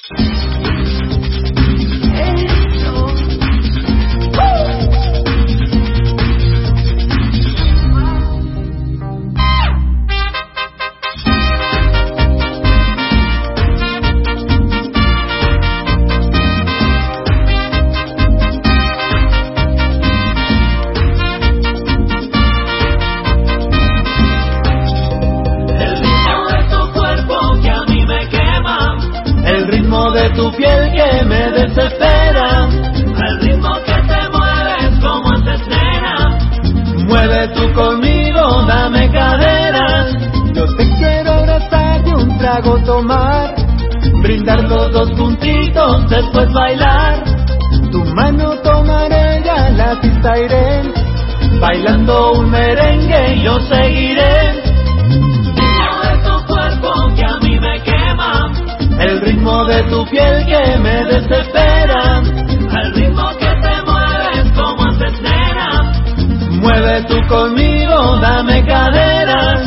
De tu piel que me desespera, al ritmo que te mueves como antes nena. Mueve tú conmigo, dame caderas. Yo te quiero abrazar y un trago tomar, brindar los dos juntitos, después bailar. Tu mano tomaré, ya la pista iré, bailando un merengue yo seguiré. El ritmo de tu piel que me desespera, al ritmo que te mueves como antes nena. Mueve tú conmigo, dame caderas.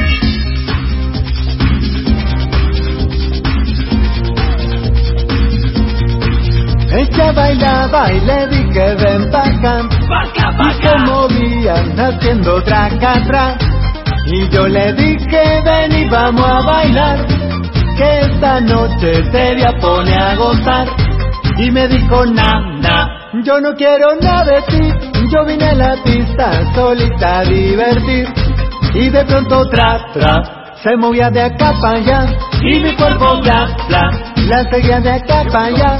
Ella bailaba y le dije ven pa' acá, y se movían haciendo traca-tra. Y yo le dije ven y vamos a bailar, que esta noche seria pone a gozar. Y me dijo nada, yo no quiero nada de ti, yo vine a la pista solita a divertir. Y de pronto tra, se movía de acá para allá, y mi cuerpo bla, la seguía de acá para allá.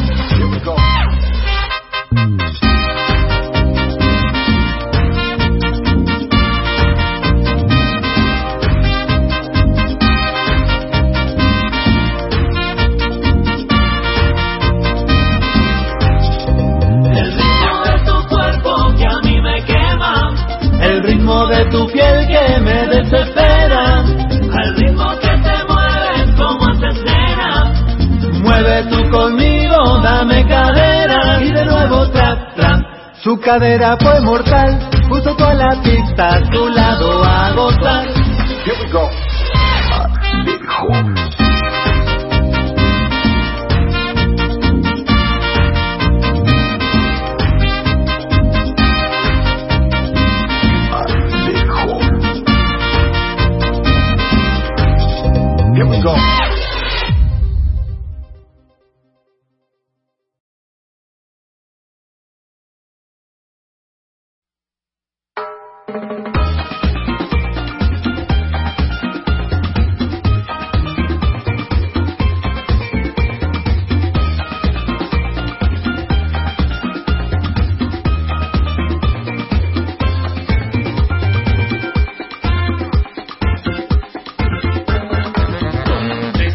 De tu piel que me desespera, al ritmo que te mueves como antes nena. Mueve tú conmigo, dame cadera. Y de nuevo tra, su cadera fue mortal, puso toda la pista a su lado a gozar. Here we go. Big home. Here we go. ¿Dónde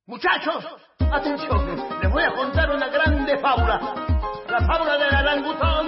Muchachos, atención, les voy a contar una grande fábula. La fábula del orangután.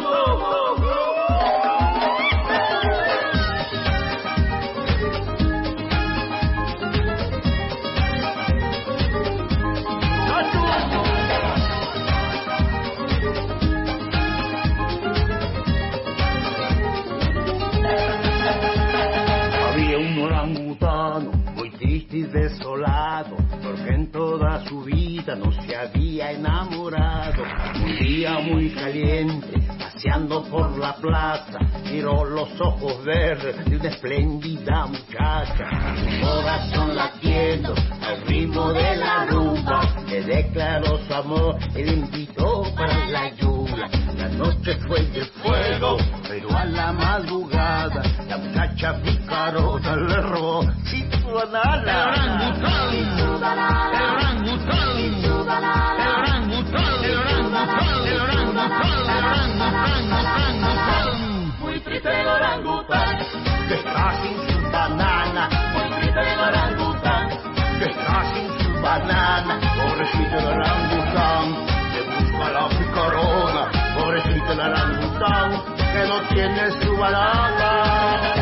Había un orangutano muy triste y desolado, porque en toda su vida no se había enamorado. Un día muy caliente, paseando por la plaza, miró los ojos verdes de una espléndida muchacha. Su corazón latiendo al ritmo de la rumba, le declaró su amor y le invitó para la lluvia. La noche fue de fuego, pero a la madrugada la muchacha picarona le robó su banana. Muy triste el orangután, que está sin su banana. Muy triste el orangután, que está sin su banana. Pobrecito el orangután, que busca la picarona. Pobrecito el orangután, que no tiene su banana.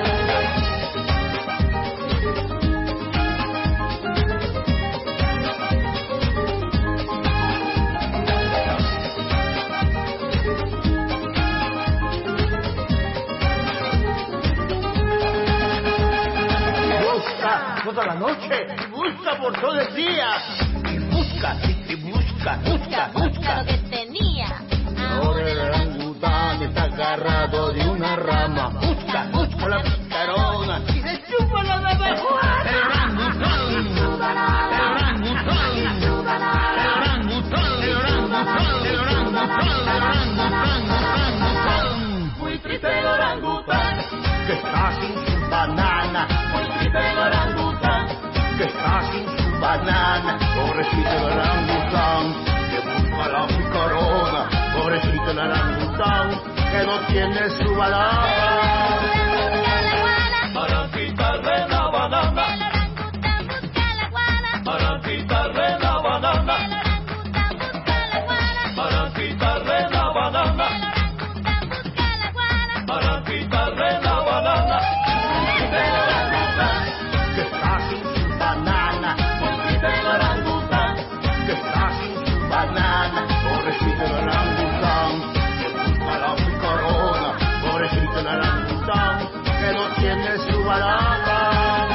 Toda la noche, busca por todo el día. Y busca lo que tenía. Ahora el orangután está agarrado de una rama. Busca la picarona y se chupa la de abajo. Muy triste el orangután, que está sin su banana. Muy triste el orangután, que está sin su banana. Pobrecito el orangután, que busca la picarona. Pobrecito el orangután, que no tiene su banana. Para quitarle la banana. El orangután busca la guana. Para quitarle la banana. El orangután busca la guana. Para quitarle la banana. El orangután busca la guana. Para quitarle la banana. El orangután, que está sin su banana. El orangután, que está sin su banana. Pobrecito el orangután, que busca la picarona. Pobrecito el orangután, que no tiene su banana.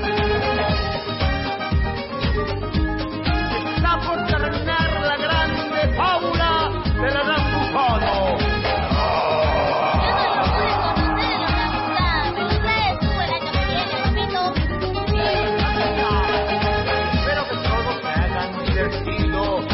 Está por terminar la grande fábula del orangutano. Espero que todos se hayan divertido.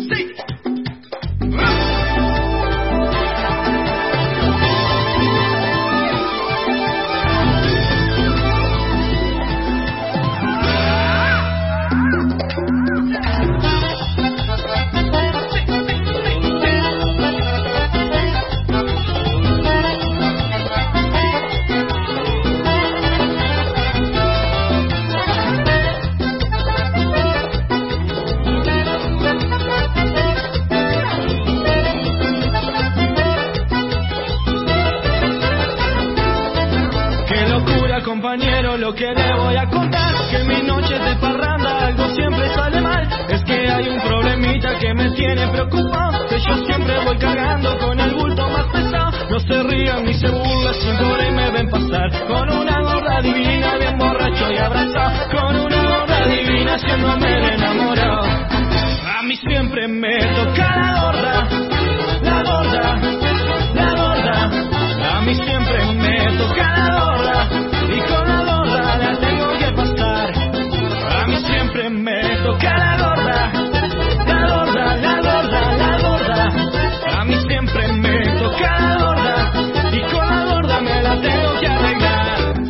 Compañero, lo que le voy a contar, que en mis noches de parranda algo siempre sale mal. Es que hay un problemita que me tiene preocupado, que yo siempre voy cargando con el bulto más pesado. No se rían ni se burlan, si por ahí me ven pasar con una gorda divina, bien borracho y abrazado, con una gorda divina haciéndome el enamorado. A mí siempre me toca la gorda, la gorda, la gorda. A mí siempre me toca la gorda, y con la gorda la tengo que pasar. A mí siempre me toca la gorda, la gorda, la gorda, la gorda. A mí siempre me toca la gorda, y con la gorda me la tengo que arreglar.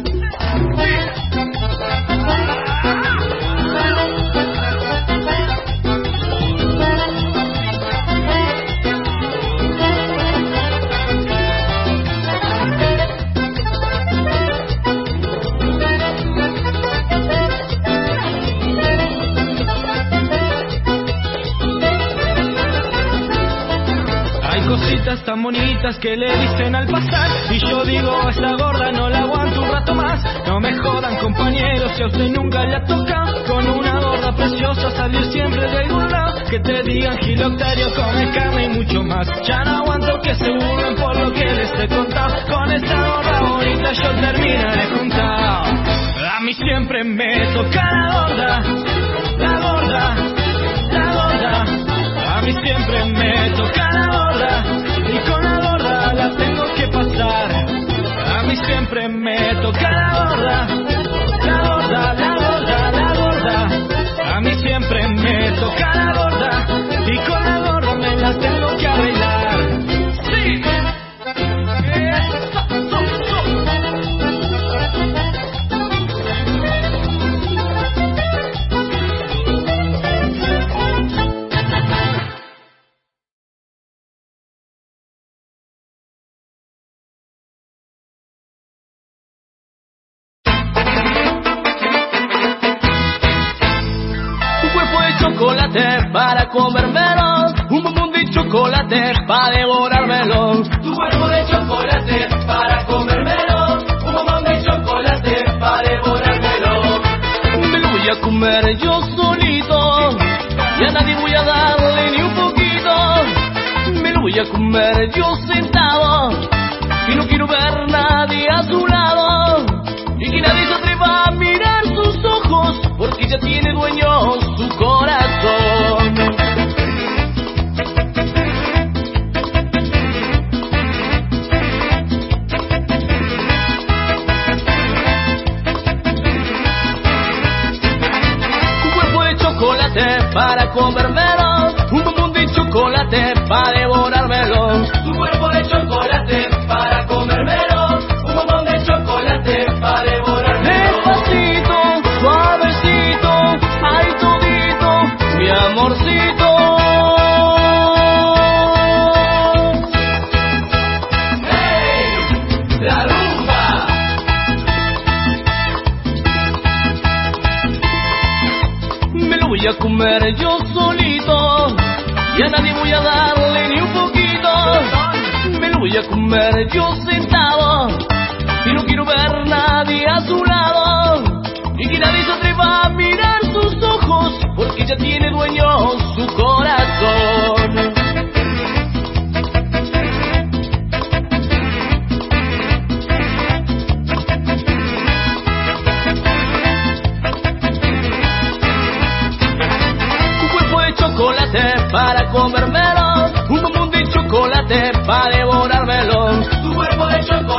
Cositas tan bonitas que le dicen al pasar, y yo digo, a esta gorda no la aguanto un rato más. No me jodan, compañeros, si a usted nunca le ha tocado con una gorda preciosa salir siempre de algún lado. Que te digan Giloctario, come carne y mucho más. Ya no aguanto que se burlen por lo que les he contado. Con esta gorda bonita yo terminaré juntado. A mí siempre me toca la gorda, la gorda, la gorda. A mí siempre me toca la gorda, y con la gorda la tengo que pasar. A mí siempre me toca la gorda, la gorda, la gorda, la gorda. A mí siempre me toca la gorda, y con la gorda me la tengo que arreglar. ¡Sí! Para comérmelo, un bombón de chocolate para devorármelo. Tu cuerpo de chocolate para comérmelo, un bombón de chocolate para devorármelo. Me lo voy a comer yo solito, y a nadie voy a darle ni un poquito. Me lo voy a comer yo sentado, y no quiero ver nadie a su lado, y que nadie se atreva a mirar sus ojos, porque ya tiene dueño su corazón. Para comérmelo, un bombón de chocolate para devorármelo. Tu cuerpo de chocolate para comérmelo, un bombón de chocolate para devorármelo. Despacito, suavecito, ay todito, mi amorcito. ¡Hey! ¡La rumba! Me lo voy a comer yo solito, y a nadie voy a darle ni un poquito. Me lo voy a comer yo sentado, y no quiero ver nadie a su lado, y que nadie se atreva a mirar sus ojos, porque ya tiene dueño su corazón. Para comérmelo, un bombón de chocolate para devorármelo. Tu cuerpo de chocolate